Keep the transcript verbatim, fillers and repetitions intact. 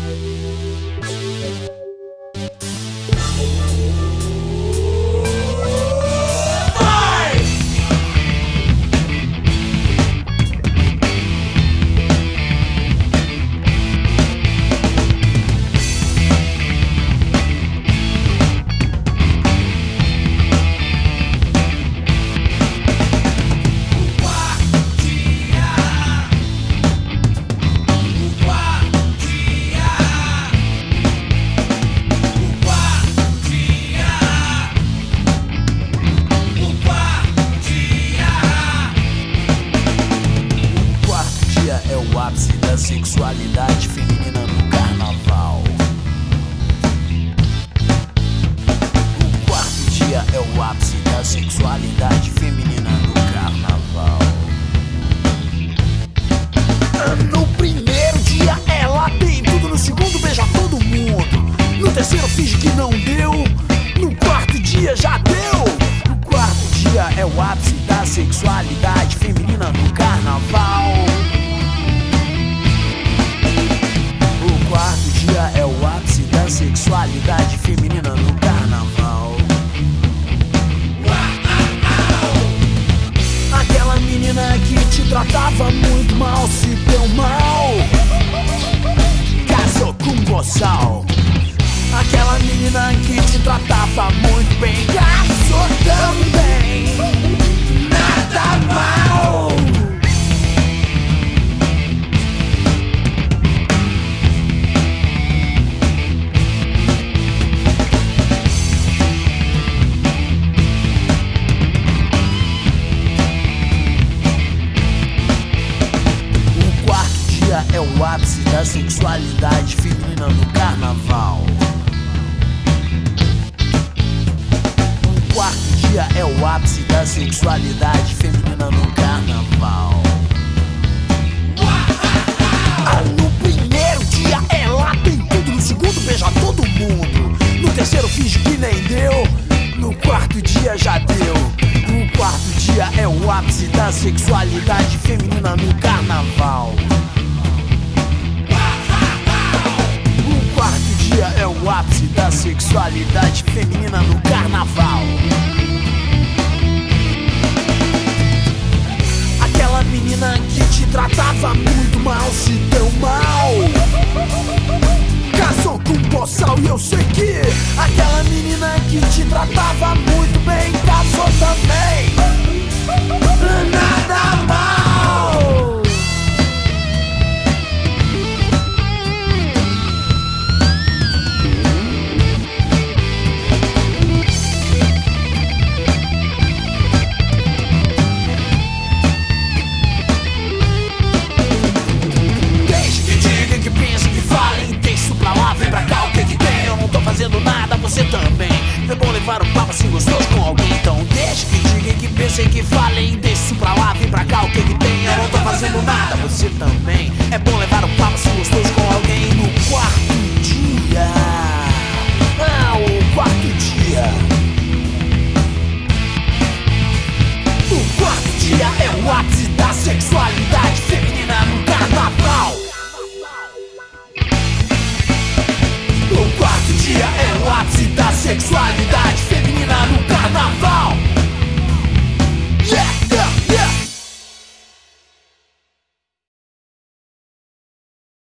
Sexualidade feminina no carnaval. O quarto dia é o ápice da sexualidade feminina no carnaval. No primeiro dia ela tem tudo, no segundo beija todo mundo, no terceiro finge que não deu, no quarto dia já deu. O quarto dia é o ápice da sexualidade feminina no carnaval. O quarto dia é o ápice da sexualidade feminina no carnaval. Aquela menina que te tratava muito mal se deu mal, casou com um boçal. Aquela menina que te tratava muito bem casou também. Nada mal. É o ápice da sexualidade feminina no carnaval. O quarto dia é o ápice da sexualidade feminina no carnaval. Ah, no primeiro dia ela tem tudo, no segundo beija todo mundo, no terceiro finge que nem deu, no quarto dia já deu. O quarto dia é o ápice da sexualidade feminina no carnaval. O quarto dia é o ápice da sexualidade feminina no carnaval. Aquela menina que te tratava muito mal se deu mal, casou com um boçal. E eu sei que aquela menina que te tratava muito bem casou também. Nada mal. Fazendo nada, você também. É bom levar um papo assim gostoso com alguém. Então deixa que digam, que pensem, que falem. Deixa isso pra lá, vem pra cá, o que que tem? Eu não tô fazendo nada, você também. É bom levar um papo assim gostoso com alguém. No quarto dia, ah, o quarto dia. O quarto dia é o ápice da sexualidade feminina no carnaval. O quarto dia é o ápice da sexualidade feminina no carnaval. Yeah!